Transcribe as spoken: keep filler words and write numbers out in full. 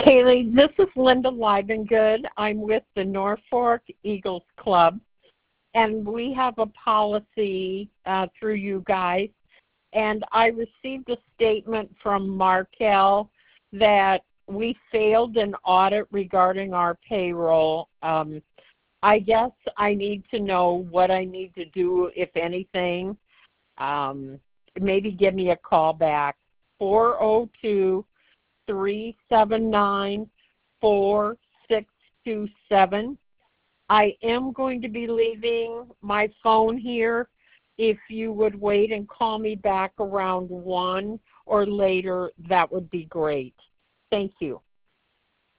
Kaylee, this is Linda Livengood. I'm with the Norfolk Eagles Club, and we have a policy uh, through you guys. And I received a statement from Markel that we failed an audit regarding our payroll. Um, I guess I need to know what I need to do, if anything. Um, maybe give me a call back, four oh two, three seven nine, four six two seven. I am going to be leaving my phone here. If you would wait and call me back around one or later, that would be great. Thank you.